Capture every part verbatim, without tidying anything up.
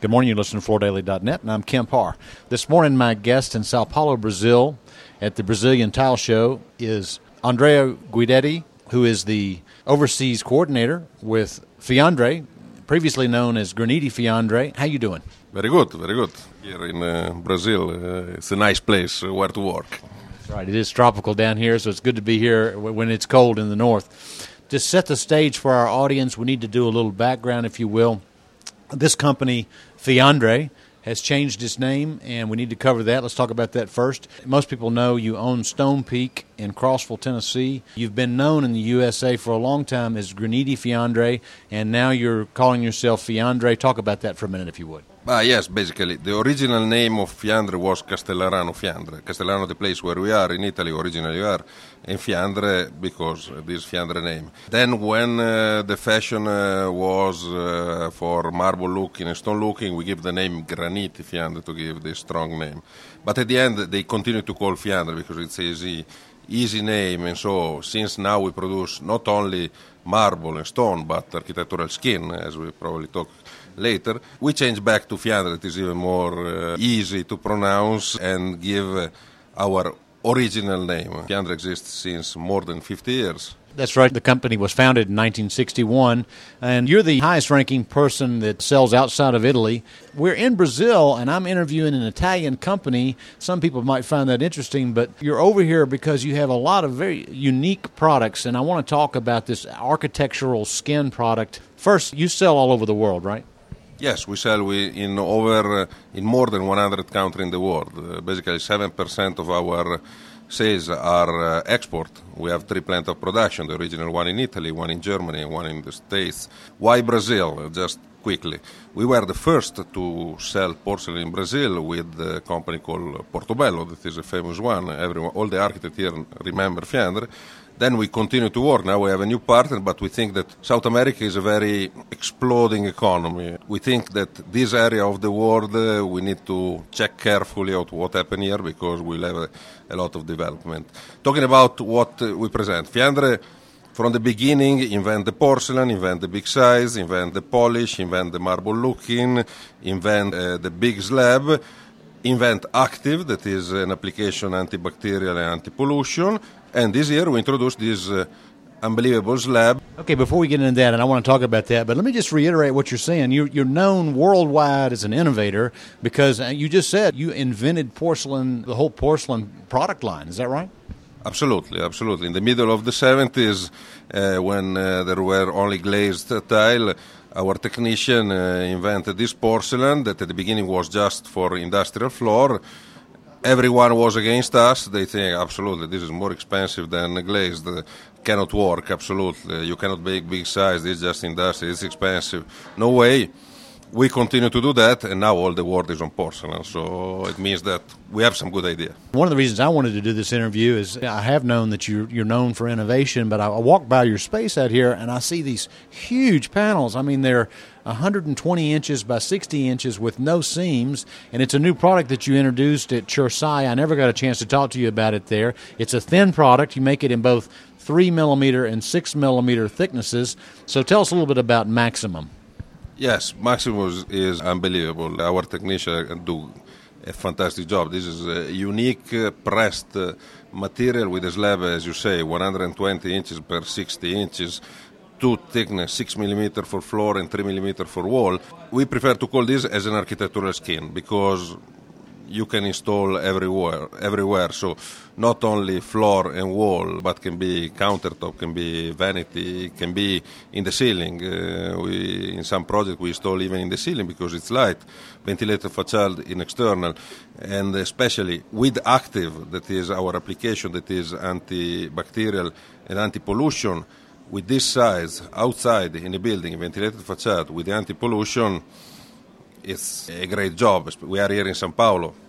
Good morning, you're listening to floor daily dot net, and I'm Kemp Harr. This morning, my guest in Sao Paulo, Brazil, at the Brazilian Tile Show is Andrea Guidetti, who is the overseas coordinator with Fiandre, previously known as Graniti Fiandre. How you doing? Very good, very good. Here in uh, Brazil, uh, it's a nice place uh, where to work. That's right. It is tropical down here, so it's good to be here when it's cold in the north. To set the stage for our audience, we need to do a little background, if you will. This company, Fiandre, has changed its name, and we need to cover that. Let's talk about that first. Most people know you own Stone Peak in Crossville, Tennessee. You've been known in the U S A for a long time as Graniti Fiandre, and now you're calling yourself Fiandre. Talk about that for a minute, if you would. Ah, yes, basically. The original name of Fiandre was Castellarano Fiandre. Castellarano, the place where we are in Italy, originally we are, and Fiandre because this Fiandre name. Then when uh, the fashion uh, was uh, for marble looking and stone looking, we give the name Graniti Fiandre to give this strong name. But at the end, they continue to call Fiandre because it's easy, easy name. And so since now we produce not only marble and stone, but architectural skin, as we probably talk later, we change back to Fiandre. It is even more uh, easy to pronounce and give uh, our original name. Fiandre exists since more than fifty years. That's right. The company was founded in nineteen sixty-one, and you're the highest-ranking person that sells outside of Italy. We're in Brazil, and I'm interviewing an Italian company. Some people might find that interesting, but you're over here because you have a lot of very unique products, and I want to talk about this architectural skin product. First, you sell all over the world, right? Yes, we sell we in over uh, in more than one hundred countries in the world. Uh, basically, seven percent of our sales are uh, export. We have three plants of production, the original one in Italy, one in Germany, and one in the States. Why Brazil? Just quickly. We were the first to sell porcelain in Brazil with a company called Portobello, that is a famous one. Everyone, all the architects here remember Fiandre. Then we continue to work. Now we have a new partner, but we think that South America is a very exploding economy. We think that this area of the world, uh, we need to check carefully out what happened here because we'll have a, a lot of development. Talking about what uh, we present, Fiandre, from the beginning, invent the porcelain, invent the big size, invent the polish, invent the marble looking, invent uh, the big slab, invent Active, that is an application antibacterial and anti-pollution. And this year we introduced this uh, unbelievable slab. Okay, before we get into that, and I want to talk about that, but let me just reiterate what you're saying. You're, you're known worldwide as an innovator because you just said you invented porcelain, the whole porcelain product line. Is that right? Absolutely, absolutely. In the middle of the seventies, uh, when uh, there were only glazed tile, our technician uh, invented this porcelain that at the beginning was just for industrial floor. Everyone was against us. They think, absolutely, this is more expensive than glazed. Uh, cannot work, absolutely. You cannot make big size. It's just industry. It's expensive. No way. We continue to do that, and now all the world is on porcelain. So it means that we have some good idea. One of the reasons I wanted to do this interview is I have known that you're, you're known for innovation, but I, I walk by your space out here, and I see these huge panels. I mean, they're one hundred twenty inches by sixty inches with no seams, and it's a new product that you introduced at Chursai. I never got a chance to talk to you about it there. It's a thin product. You make it in both three millimeter and six millimeter thicknesses. So tell us a little bit about Maximum. Yes, Maximus is unbelievable. Our technicians do a fantastic job. This is a unique uh, pressed uh, material with a slab, as you say, one hundred twenty inches per sixty inches, two thickness, six millimeter for floor and three millimeter for wall. We prefer to call this as an architectural skin because you can install everywhere, everywhere. So not only floor and wall, but can be countertop, can be vanity, can be in the ceiling. Uh, we in some project we install even in the ceiling because it's light. Ventilated facade in external, and especially with Active, that is our application that is antibacterial and anti-pollution. With this size outside in a building, ventilated facade with the anti-pollution, it's a great job. We are here in São Paulo.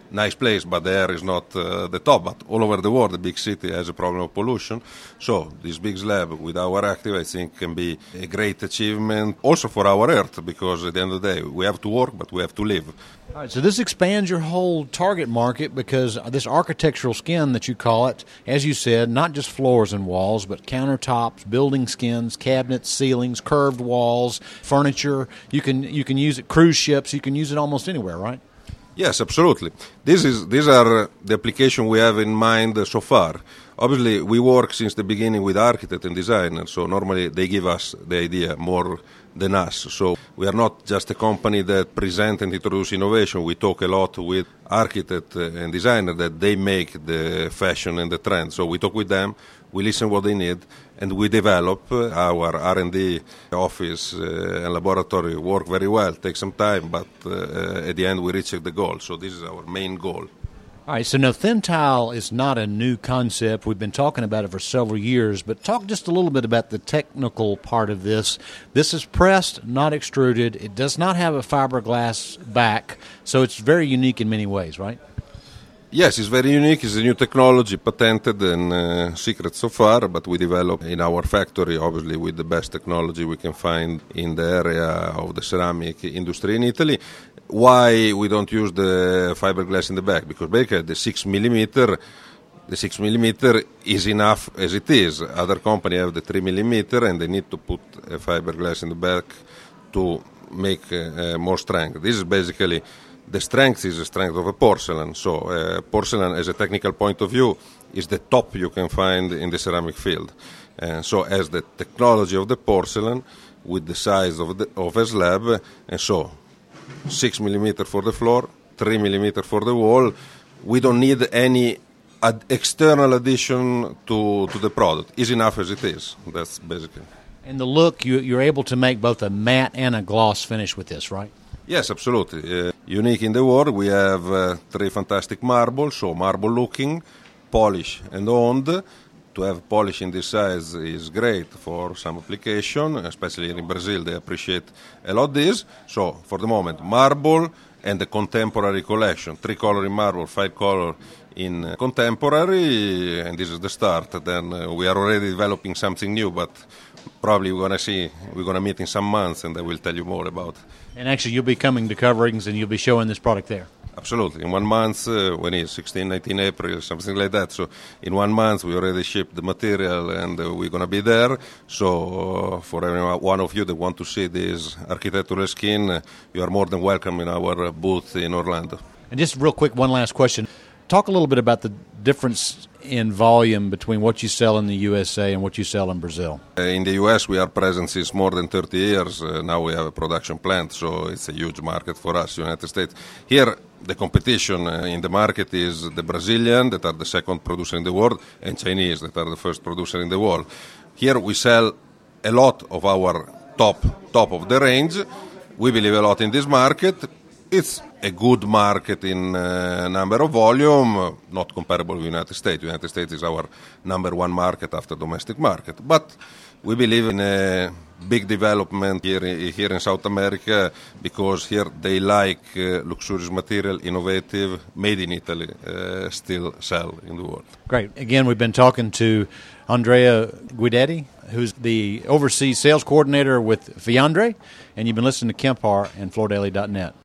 nice place, but the air is not uh, the top. But all over the world, the big city has a problem of pollution. So this big slab with our active, I think, can be a great achievement also for our Earth, because at the end of the day, we have to work, but we have to live. All right, so this expands your whole target market, because this architectural skin that you call it, as you said, not just floors and walls, but countertops, building skins, cabinets, ceilings, curved walls, furniture. You can you can use it, cruise ships, you can use it almost anywhere, right? Yes, absolutely. This is these are the application we have in mind so far. Obviously, we work since the beginning with architects and designers, so normally they give us the idea more than us. So we are not just a company that present and introduce innovation. We talk a lot with architects and designers that they make the fashion and the trend. So we talk with them, we listen what they need, and we develop. Our R and D office uh, and laboratory work very well, take some time, but uh, at the end we reach the goal. So this is our main goal. All right, so now thin tile is not a new concept. We've been talking about it for several years, but talk just a little bit about the technical part of this. This is pressed, not extruded. It does not have a fiberglass back, so it's very unique in many ways, right? Yes, it's very unique. It's a new technology, patented and uh, secret so far, but we develop in our factory, obviously, with the best technology we can find in the area of the ceramic industry in Italy. Why we don't use the fiberglass in the back? Because basically the six millimeter, the six millimeter is enough as it is. Other companies have the three millimeter, and they need to put a fiberglass in the back to make uh, more strength. This is basically the strength is the strength of a porcelain. So uh, porcelain, as a technical point of view, is the top you can find in the ceramic field. And so as the technology of the porcelain with the size of the of a slab, and so six millimeter for the floor, three millimeter for the wall. We don't need any ad- external addition to to the product. It's enough as it is. That's basically. And the look, you, you're able to make both a matte and a gloss finish with this, right? Yes, absolutely. Uh, unique in the world. We have uh, three fantastic marbles, so marble looking, polish and honed. To have polish in this size is great for some application, especially in Brazil. They appreciate a lot this. So for the moment, marble and the contemporary collection, three color in marble, five color in uh, contemporary, and this is the start. Then uh, we are already developing something new, but probably we're gonna see, we're gonna meet in some months, and I will tell you more about. And actually, you'll be coming to Coverings, and you'll be showing this product there. Absolutely. In one month, uh, when it's sixteen, nineteen April, something like that. So in one month, we already shipped the material, and uh, we're going to be there. So uh, for every one of you that want to see this architectural skin, uh, you are more than welcome in our booth in Orlando. And just real quick, one last question. Talk a little bit about the difference in volume between what you sell in the U S A and what you sell in Brazil. Uh, in the U S, we are present since more than thirty years. Uh, now we have a production plant, so it's a huge market for us, United States. Here, the competition uh, in the market is the Brazilian, that are the second producer in the world, and Chinese, that are the first producer in the world. Here we sell a lot of our top, top of the range. We believe a lot in this market. It's a good market in uh, number of volume, not comparable with the United States. The United States is our number one market after domestic market. But we believe in a big development here, here in South America, because here they like uh, luxurious material, innovative, made in Italy, uh, still sell in the world. Great. Again, we've been talking to Andrea Guidetti, who's the overseas sales coordinator with Fiandre, and you've been listening to Kemp Harr and Floor Daily dot net.